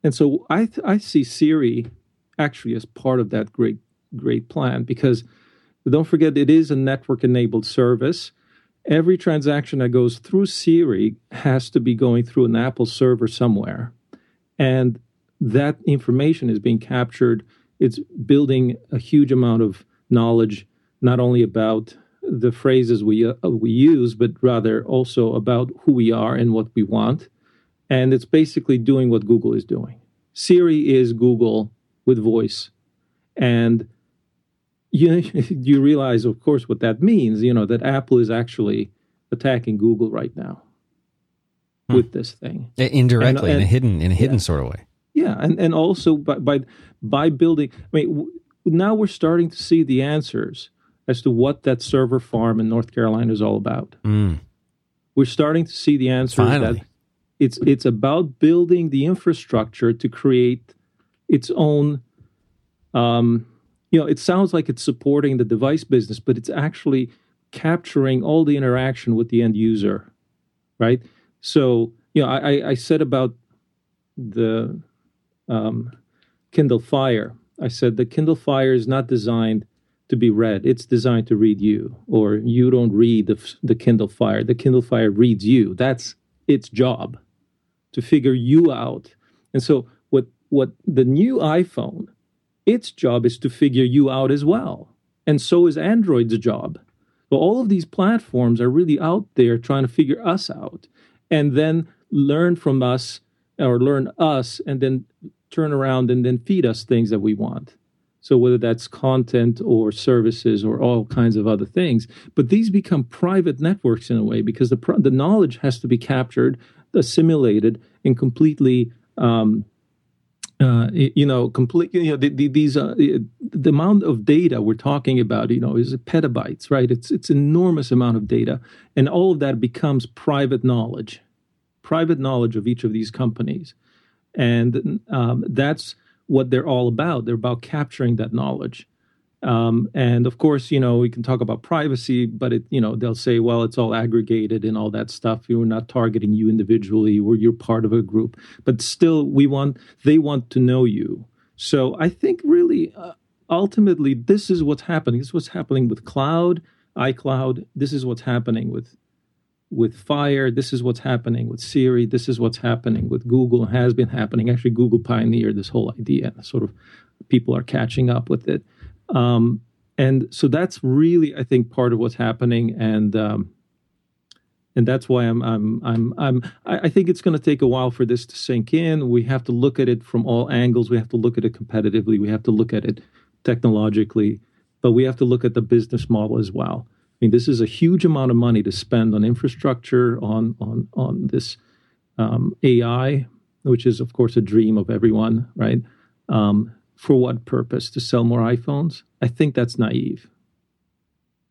And so I see Siri actually as part of that great plan, because don't forget, it is a network-enabled service. Every transaction that goes through Siri has to be going through an Apple server somewhere. And that information is being captured. It's building a huge amount of knowledge, not only about the phrases we use, but rather also about who we are and what we want. And it's basically doing what Google is doing. Siri is Google with voice. And you realize, of course, what that means, that Apple is actually attacking Google right now with this thing. Indirectly, in a hidden sort of way. Yeah, and also by building, now we're starting to see the answers as to what that server farm in North Carolina is all about. We're starting to see the answers. Finally. That it's about building the infrastructure to create its own. It sounds like it's supporting the device business, but it's actually capturing all the interaction with the end user, right? So, I said about the Kindle Fire. I said the Kindle Fire is not designed to be read. It's designed to read you, or you don't read the Kindle Fire. The Kindle Fire reads you. That's its job, to figure you out. And so what the new iPhone, its job is to figure you out as well. And so is Android's job. So all of these platforms are really out there trying to figure us out and then learn from us, or learn us, and then turn around and then feed us things that we want. So whether that's content or services or all kinds of other things. But these become private networks in a way, because the knowledge has to be captured, assimilated, and completely the amount of data we're talking about, is petabytes, right? It's enormous amount of data, and all of that becomes private knowledge of each of these companies, and that's what they're all about. They're about capturing that knowledge, and of course, we can talk about privacy, but they'll say, well, it's all aggregated and all that stuff. We're not targeting you individually, or you're part of a group, but still, they want to know you. So I think really, ultimately, this is what's happening. This is what's happening with cloud, iCloud. This is what's happening with Fire. This is what's happening with Siri. This is what's happening with Google. Has been happening. Actually, Google pioneered this whole idea. Sort of people are catching up with it. And so that's really, I think, part of what's happening, and that's why I think it's going to take a while for this to sink in. We have to look at it from all angles. We have to look at it competitively. We have to look at it technologically, but we have to look at the business model as well. This is a huge amount of money to spend on infrastructure, on this AI, which is, of course, a dream of everyone, right? For what purpose? To sell more iPhones? I think that's naive.